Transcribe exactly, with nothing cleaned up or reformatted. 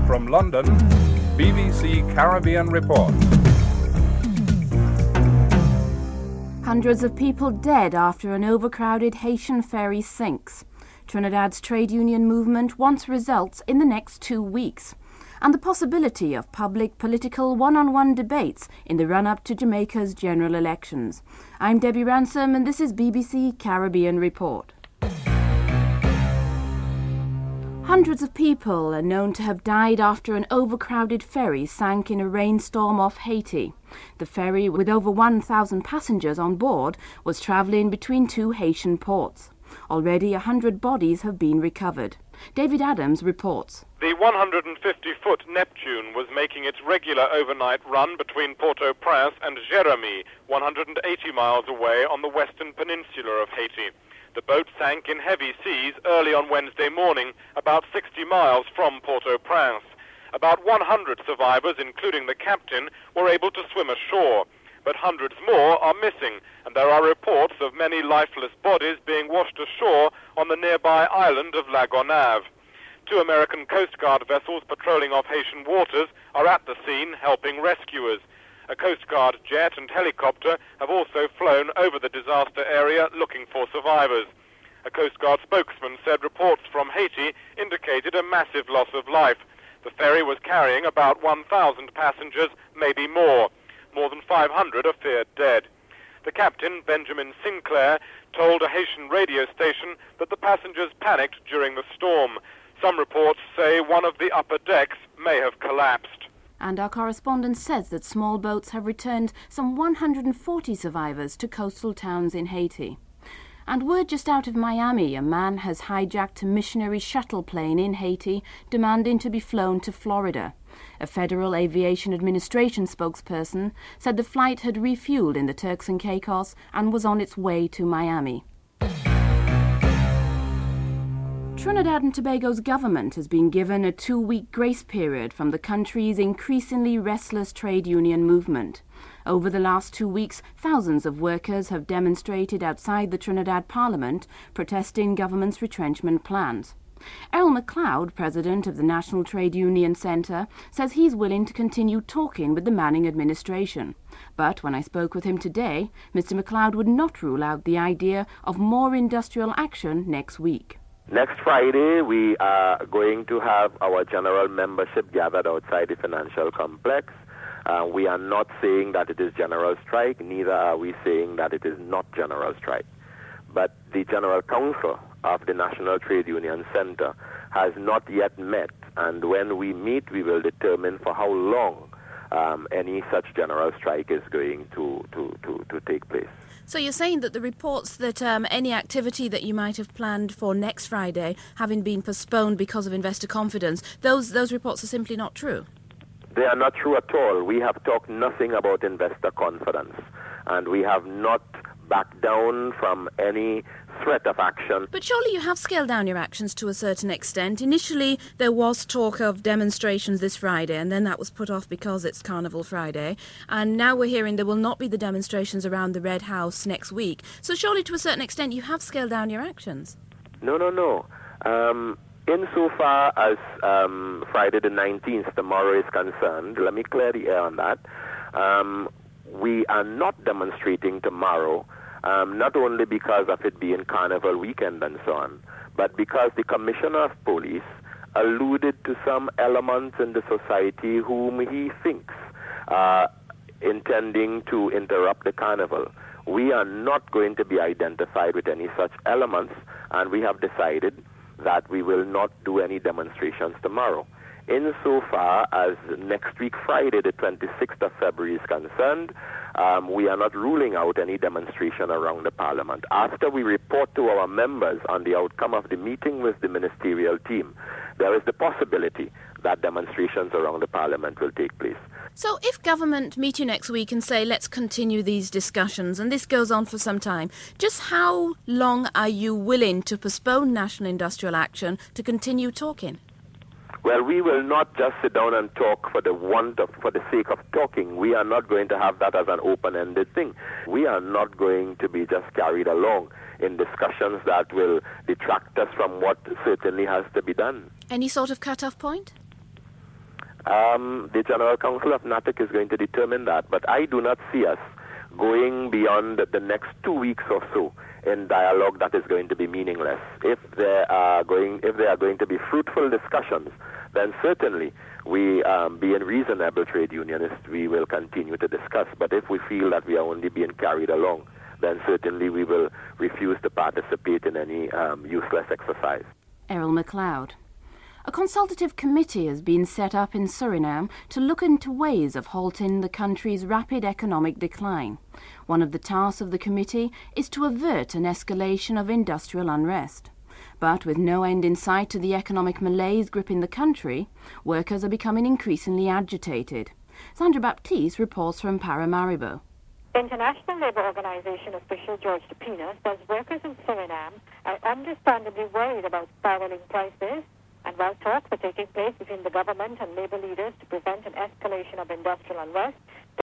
From London, B B C Caribbean Report. Hundreds of people dead after an overcrowded Haitian ferry sinks. Trinidad's trade union movement wants results in the next two weeks. And the possibility of public political one-on-one debates in the run-up to Jamaica's general elections. I'm Debbie Ransom and this is B B C Caribbean Report. Hundreds of people are known to have died after an overcrowded ferry sank in a rainstorm off Haiti. The ferry, with over one thousand passengers on board, was travelling between two Haitian ports. Already one hundred bodies have been recovered. David Adams reports. The one hundred fifty foot Neptune was making its regular overnight run between Port-au-Prince and Jérémie, one hundred eighty miles away on the western peninsula of Haiti. The boat sank in heavy seas early on Wednesday morning, about sixty miles from Port-au-Prince. About one hundred survivors, including the captain, were able to swim ashore. But hundreds more are missing, and there are reports of many lifeless bodies being washed ashore on the nearby island of La Gonâve. Two American Coast Guard vessels patrolling off Haitian waters are at the scene helping rescuers. A Coast Guard jet and helicopter have also flown over the disaster area looking for survivors. A Coast Guard spokesman said reports from Haiti indicated a massive loss of life. The ferry was carrying about one thousand passengers, maybe more. More than five hundred are feared dead. The captain, Benjamin Sinclair, told a Haitian radio station that the passengers panicked during the storm. Some reports say one of the upper decks may have collapsed. And our correspondent says that small boats have returned some one hundred forty survivors to coastal towns in Haiti. And word just out of Miami, a man has hijacked a missionary shuttle plane in Haiti, demanding to be flown to Florida. A Federal Aviation Administration spokesperson said the flight had refueled in the Turks and Caicos and was on its way to Miami. Trinidad and Tobago's government has been given a two-week grace period from the country's increasingly restless trade union movement. Over the last two weeks, thousands of workers have demonstrated outside the Trinidad Parliament, protesting government's retrenchment plans. Errol McLeod, president of the National Trade Union Centre, says he's willing to continue talking with the Manning administration. But when I spoke with him today, Mister McLeod would not rule out the idea of more industrial action next week. Next Friday, we are going to have our general membership gathered outside the financial complex. Uh, we are not saying that it is general strike, neither are we saying that it is not general strike. But the General Council of the National Trade Union Centre has not yet met, and when we meet, we will determine for how long um, any such general strike is going to, to, to, to take place. So you're saying that the reports that um, any activity that you might have planned for next Friday having been postponed because of investor confidence, those those reports are simply not true? They are not true at all. We have talked nothing about investor confidence, and we have not backed down from any threat of action. But surely you have scaled down your actions to a certain extent. Initially, there was talk of demonstrations this Friday, and then that was put off because it's Carnival Friday. And now we're hearing there will not be the demonstrations around the Red House next week. So surely, to a certain extent, you have scaled down your actions. No, no, no. Um, insofar as um, Friday the nineteenth, tomorrow, is concerned, let me clear the air on that. Um, we are not demonstrating tomorrow, Um, not only because of it being Carnival weekend and so on, but because the Commissioner of Police alluded to some elements in the society whom he thinks are intending to interrupt the Carnival. We are not going to be identified with any such elements, and we have decided that we will not do any demonstrations tomorrow. Insofar as next week, Friday, the twenty-sixth of February, is concerned, um, we are not ruling out any demonstration around the Parliament. After we report to our members on the outcome of the meeting with the ministerial team, there is the possibility that demonstrations around the Parliament will take place. So if government meet you next week and say, let's continue these discussions, and this goes on for some time, just how long are you willing to postpone national industrial action to continue talking? Well, we will not just sit down and talk for the want of, for the sake of talking. We are not going to have that as an open-ended thing. We are not going to be just carried along in discussions that will detract us from what certainly has to be done. Any sort of cut-off point? Um, the General Council of NATIC is going to determine that, but I do not see us going beyond the next two weeks or so in dialogue that is going to be meaningless. If there are going, if there are going to be fruitful discussions, then certainly we, um, being reasonable trade unionists, we will continue to discuss. But if we feel that we are only being carried along, then certainly we will refuse to participate in any um, useless exercise. Errol McLeod. A consultative committee has been set up in Suriname to look into ways of halting the country's rapid economic decline. One of the tasks of the committee is to avert an escalation of industrial unrest. But with no end in sight to the economic malaise gripping the country, workers are becoming increasingly agitated. Sandra Baptiste reports from Paramaribo. International Labour Organization official George DePina says workers in Suriname are understandably worried about spiraling prices, and while talks are taking place between the government and labour leaders to prevent an escalation of industrial unrest,